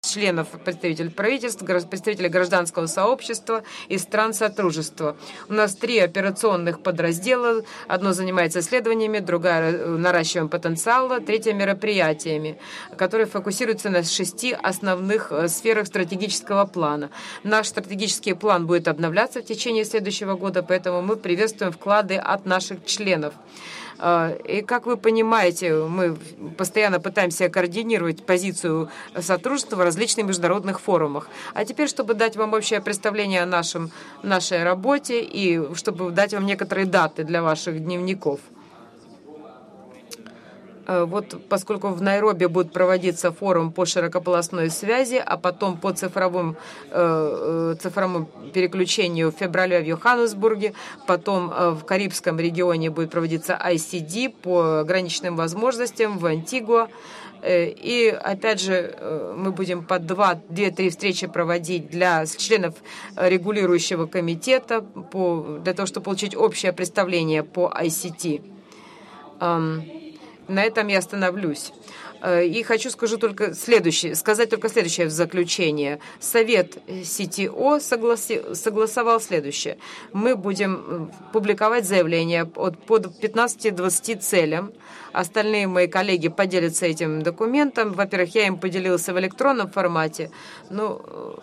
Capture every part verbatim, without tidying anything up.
членов представителей правительств, представителей гражданского сообщества и стран Содружества. У нас три операционных подраздела. Одно занимается исследованиями, другая наращиванием потенциала, третье мероприятиями, которые фокусируются на шести основных сферах стратегического плана. Наш стратегический план будет обновляться в течение следующего года, поэтому мы приветствуем вклады от наших членов. И, как вы понимаете, мы постоянно пытаемся координировать позицию сотрудничества в различных международных форумах. А теперь, чтобы дать вам общее представление о нашем, нашей работе и чтобы дать вам некоторые даты для ваших дневников. Вот поскольку в Найроби будет проводиться форум по широкополосной связи, а потом по цифровому, э, цифровому переключению в феврале в Йоханнесбурге, потом э, в Карибском регионе будет проводиться ай си ди по ограниченным возможностям в Антигуа. И опять же мы будем по две-три встречи проводить для членов регулирующего комитета по, для того, чтобы получить общее представление по ай си ти. На этом я остановлюсь. И хочу скажу только следующее, сказать только следующее в заключение. Совет си ти о согласи, согласовал следующее. Мы будем публиковать заявления под, под пятнадцати-двадцати целям. Остальные мои коллеги поделятся этим документом. Во-первых, я им поделился в электронном формате. Ну,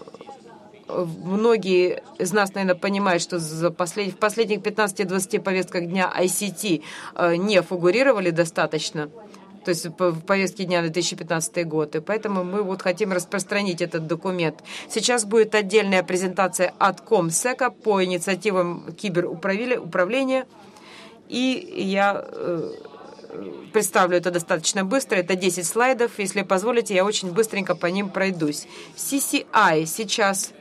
многие из нас, наверное, понимают, что за послед... в последних пятнадцати-двадцати повестках дня ай си ти не фигурировали достаточно, то есть в повестке дня две тысячи пятнадцатый год, и поэтому мы вот хотим распространить этот документ. Сейчас будет отдельная презентация от Комсека по инициативам киберуправления, и я представлю это достаточно быстро, это десять слайдов, если позволите, я очень быстренько по ним пройдусь. си си ай сейчас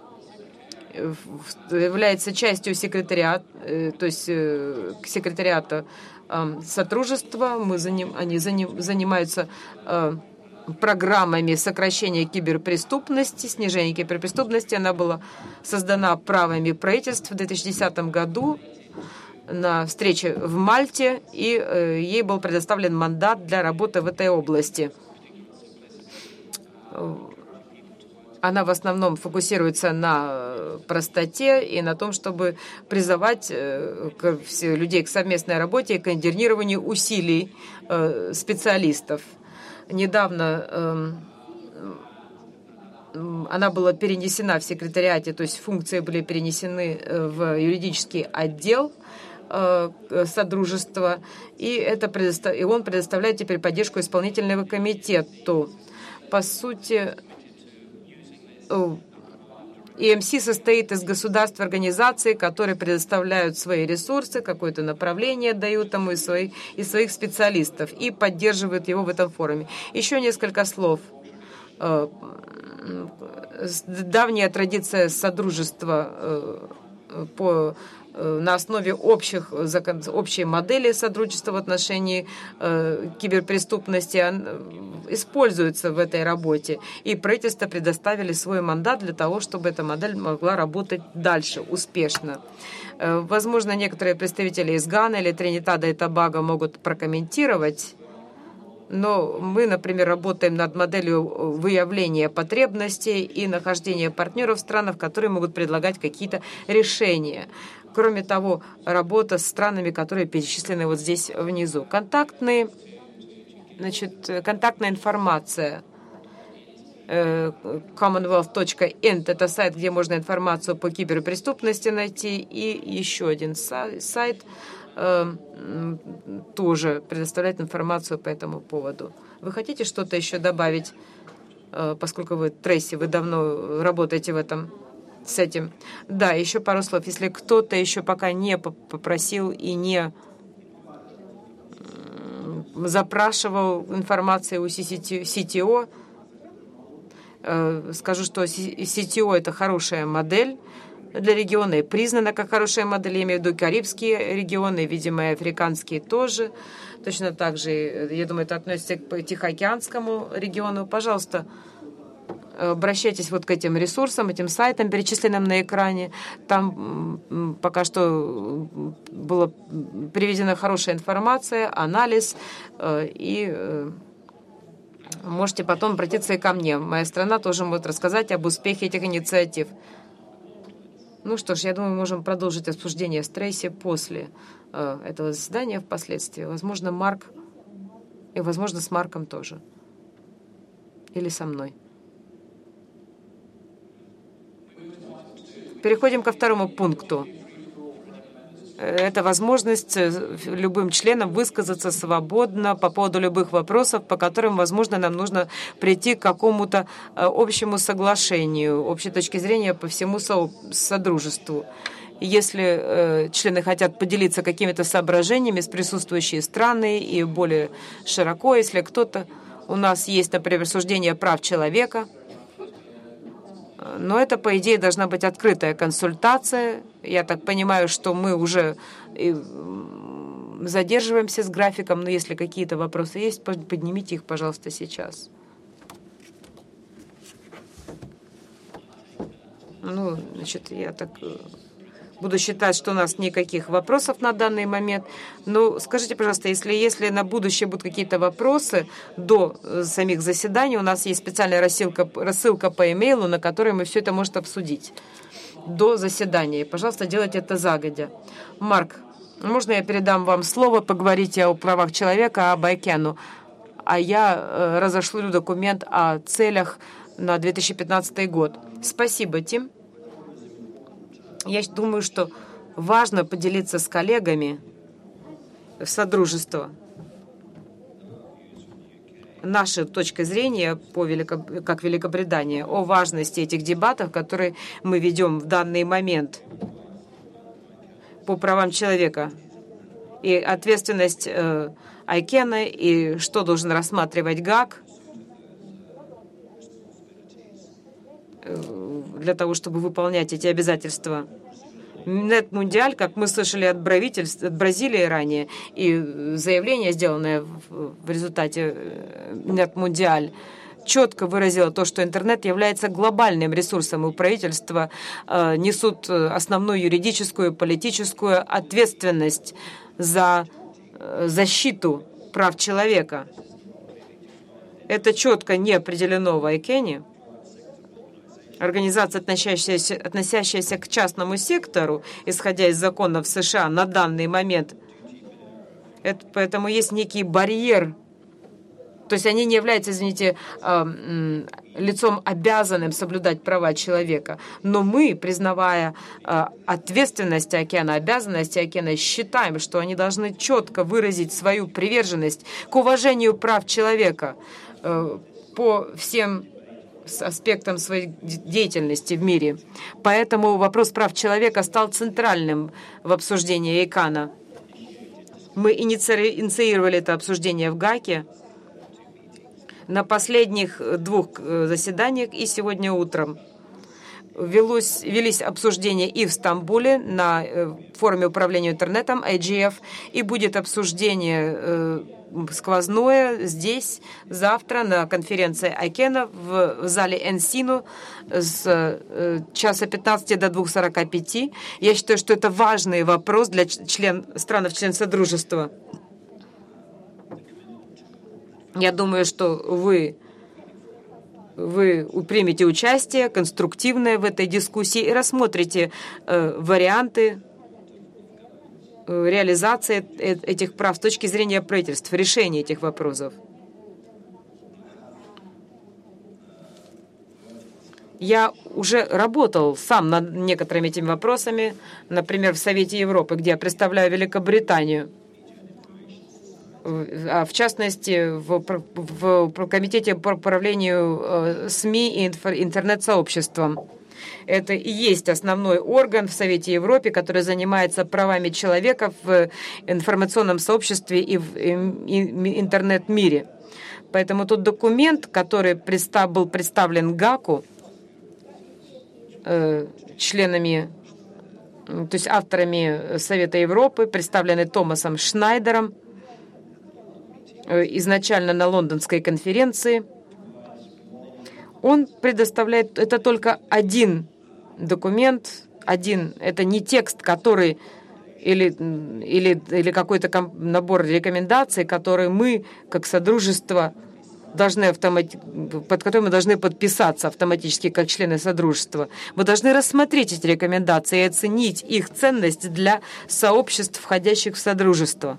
является частью секретариата, то есть секретариата Содружества. Мы за ним, они за ним, занимаются программами сокращения киберпреступности, снижения киберпреступности. Она была создана правами правительств в две тысячи десятом году на встрече в Мальте, и ей был предоставлен мандат для работы в этой области. Она в основном фокусируется на простоте и на том, чтобы призывать людей к совместной работе и координированию усилий специалистов. Недавно она была перенесена в секретариате, то есть функции были перенесены в юридический отдел Содружества, и, это предостав... и он предоставляет теперь поддержку исполнительному комитету. По сути, и эм си состоит из государств и организаций, которые предоставляют свои ресурсы, какое-то направление дают ему из своих, из своих специалистов и поддерживают его в этом форуме. Еще несколько слов. Давняя традиция содружества по на основе общих, общей модели сотрудничества в отношении э, киберпреступности используется в этой работе. И правительство предоставили свой мандат для того, чтобы эта модель могла работать дальше успешно. Э, возможно, некоторые представители из Ганы или Тринидада и Тобаго могут прокомментировать. Но мы, например, работаем над моделью выявления потребностей и нахождения партнеров в странах, которые могут предлагать какие-то решения. Кроме того, работа с странами, которые перечислены вот здесь внизу. Контактные, значит, контактная информация. commonwealth точка int – это сайт, где можно информацию по киберпреступности найти. И еще один сайт тоже предоставляет информацию по этому поводу. Вы хотите что-то еще добавить, поскольку вы, Трейси, вы давно работаете в этом, с этим? Да, еще пару слов. Если кто-то еще пока не попросил и не запрашивал информации у си ти о, скажу, что си ти о – это хорошая модель для региона и признана как хорошая модель. Я имею в виду карибские регионы, видимо, и африканские тоже. Точно так же, я думаю, это относится к Тихоокеанскому региону. Пожалуйста, обращайтесь вот к этим ресурсам, этим сайтам, перечисленным на экране. Там пока что была приведена хорошая информация, анализ, и можете потом обратиться и ко мне. Моя страна тоже может рассказать об успехе этих инициатив. Ну что ж, я думаю, мы можем продолжить обсуждение с Трейси после э, этого заседания впоследствии. Возможно, Марк, и, возможно, с Марком тоже. Или со мной. Переходим ко второму пункту. Это возможность любым членам высказаться свободно по поводу любых вопросов, по которым, возможно, нам нужно прийти к какому-то общему соглашению, общей точки зрения по всему содружеству. Если э, члены хотят поделиться какими-то соображениями с присутствующей страной и более широко, если кто-то... У нас есть, например, обсуждение прав человека, но это, по идее, должна быть открытая консультация. Я так понимаю, что мы уже задерживаемся с графиком, но если какие-то вопросы есть, поднимите их, пожалуйста, сейчас. Ну, значит, я так буду считать, что у нас никаких вопросов на данный момент. Но скажите, пожалуйста, если, если на будущее будут какие-то вопросы до самих заседаний, у нас есть специальная рассылка, рассылка по имейлу, на которой мы все это можем обсудить до заседания. Пожалуйста, делайте это загодя. Марк, можно я передам вам слово, поговорите о правах человека, об ICANN, а я э, разошлю документ о целях на две тысячи пятнадцатый год. Спасибо, Тим. Я думаю, что важно поделиться с коллегами в содружество нашей точкой зрения, по Велико... как Великобритания, о важности этих дебатов, которые мы ведем в данный момент по правам человека. И ответственность э, ICANN, и что должен рассматривать ГАК для того, чтобы выполнять эти обязательства. Нет-Мундиаль, как мы слышали от, от Бразилии ранее, и заявление, сделанное в, в результате Нет-Мундиаль, четко выразило то, что интернет является глобальным ресурсом, и правительства э, несут основную юридическую и политическую ответственность за э, защиту прав человека. Это четко не определено в ICANN. Организация, относящаяся, относящаяся к частному сектору, исходя из законов США на данный момент, это, поэтому есть некий барьер. То есть они не являются, извините, лицом обязанным соблюдать права человека. Но мы, признавая ответственность ICANN, обязанности ICANN, считаем, что они должны четко выразить свою приверженность к уважению прав человека по всем с аспектом своей деятельности в мире. Поэтому вопрос прав человека стал центральным в обсуждении ICANN. Мы инициировали это обсуждение в ГАКе на последних двух заседаниях и сегодня утром. Велось, велись обсуждения и в Стамбуле на форуме управления интернетом ай джи эф, и будет обсуждение э, сквозное здесь завтра на конференции ICANN в зале Энсину с э, часа пятнадцати до двух сорока пяти. Я считаю, что это важный вопрос для член, стран-член Содружества. Я думаю, что вы Вы примете участие конструктивное в этой дискуссии и рассмотрите э, варианты э, реализации э, этих прав с точки зрения правительств, решения этих вопросов. Я уже работал сам над некоторыми этими вопросами, например, в Совете Европы, где я представляю Великобританию. А в частности, в, в, в Комитете по управлению э, СМИ и интернет-сообществом. Это и есть основной орган в Совете Европы, который занимается правами человека в информационном сообществе и в интернет-мире. Поэтому тот документ, который представ, был представлен ГАКу э, членами, то есть авторами Совета Европы, представленный Томасом Шнайдером, изначально на лондонской конференции. Он предоставляет, это только один документ, один, это не текст, который, или, или, или какой-то набор рекомендаций, которые мы, как Содружество, должны автомати... под которыми мы должны подписаться автоматически как члены Содружества. Мы должны рассмотреть эти рекомендации и оценить их ценность для сообществ, входящих в Содружество.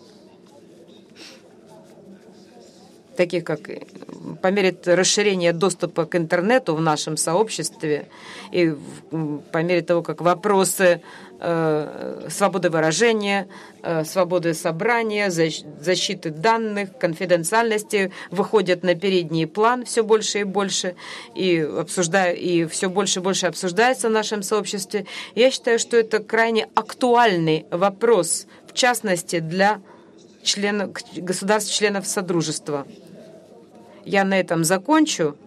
Таких как по мере расширения доступа к интернету в нашем сообществе и по мере того, как вопросы э, свободы выражения, э, свободы собрания, защиты данных, конфиденциальности выходят на передний план все больше и больше, и, обсуждая, и все больше и больше обсуждается в нашем сообществе. Я считаю, что это крайне актуальный вопрос, в частности, для членов, государств-членов Содружества. Я на этом закончу.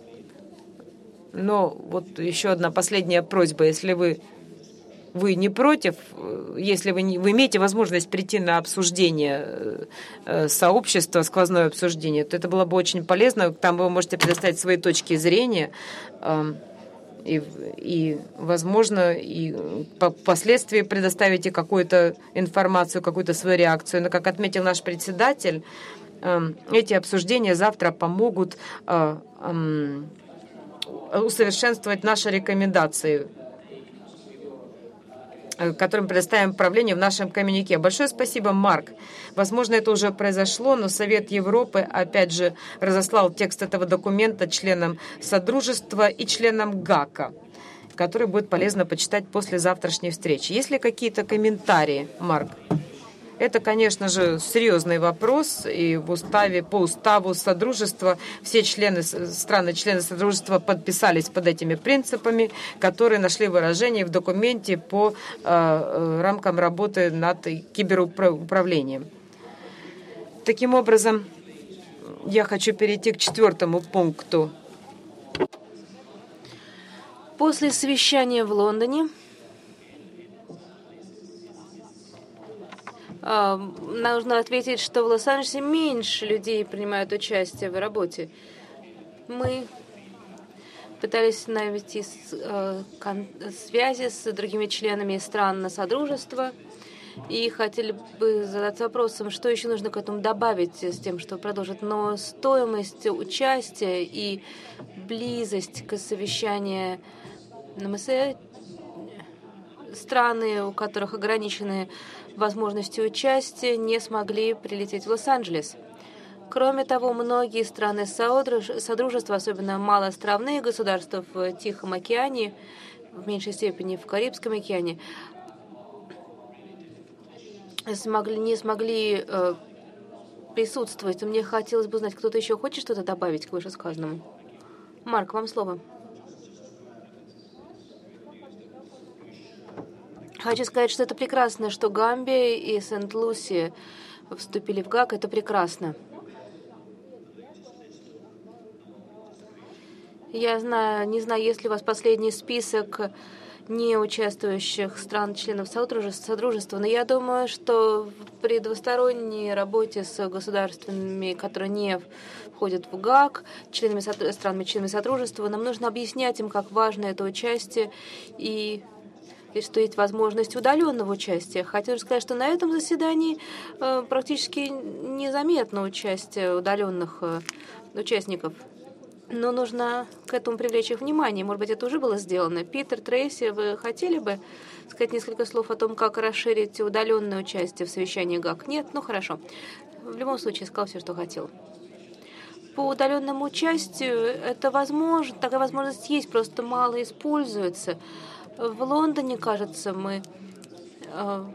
Но вот еще одна последняя просьба. Если вы, вы не против, если вы, не, вы имеете возможность прийти на обсуждение э, сообщества, сквозное обсуждение, то это было бы очень полезно. Там вы можете предоставить свои точки зрения. Э, и, и, возможно, и впоследствии предоставите какую-то информацию, какую-то свою реакцию. Но, как отметил наш председатель, эти обсуждения завтра помогут усовершенствовать наши рекомендации, которые мы предоставим правлению в нашем коммюнике. Большое спасибо, Марк. Возможно, это уже произошло, но Совет Европы, опять же, разослал текст этого документа членам Содружества и членам ГАКа, который будет полезно почитать после завтрашней встречи. Есть ли какие-то комментарии, Марк? Это, конечно же, серьезный вопрос, и в уставе, по уставу Содружества все члены, страны, члены Содружества подписались под этими принципами, которые нашли выражение в документе по э, рамкам работы над киберуправлением. Таким образом, я хочу перейти к четвертому пункту. После совещания в Лондоне нужно ответить, что в Лос-Анджелесе меньше людей принимают участие в работе. Мы пытались найти связи с другими членами стран Содружества и хотели бы задаться вопросом, что еще нужно к этому добавить с тем, что продолжить. Но стоимость участия и близость к совещанию на МСЭ, страны, у которых ограничены возможности участия, не смогли прилететь в Лос-Анджелес. Кроме того, многие страны Содружества, особенно малоостровные государства в Тихом океане, в меньшей степени в Карибском океане, смогли, не смогли э, присутствовать. Мне хотелось бы знать, кто-то еще хочет что-то добавить к вышесказанному? Марк, вам слово. Хочу сказать, что это прекрасно, что Гамбия и Сент-Луси вступили в ГАК. Это прекрасно. Я знаю, не знаю, есть ли у вас последний список неучаствующих стран-членов Содружества, но я думаю, что при двусторонней работе с государствами, которые не входят в ГАК, членами, странами-членами Содружества, нам нужно объяснять им, как важно это участие и и что есть возможность удаленного участия. Хочу сказать, что на этом заседании э, практически незаметно участие удаленных э, участников. Но нужно к этому привлечь их внимание. Может быть, это уже было сделано. Питер, Трейси, вы хотели бы сказать несколько слов о том, как расширить удаленное участие в совещании ГАК? Нет? Ну, хорошо. В любом случае, сказал все, что хотел. По удаленному участию это возможно, такая возможность есть, просто мало используется. В Лондоне, кажется, мы э,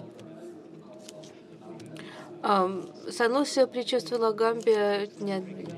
э, Сан-Луси предшествовала Гамбия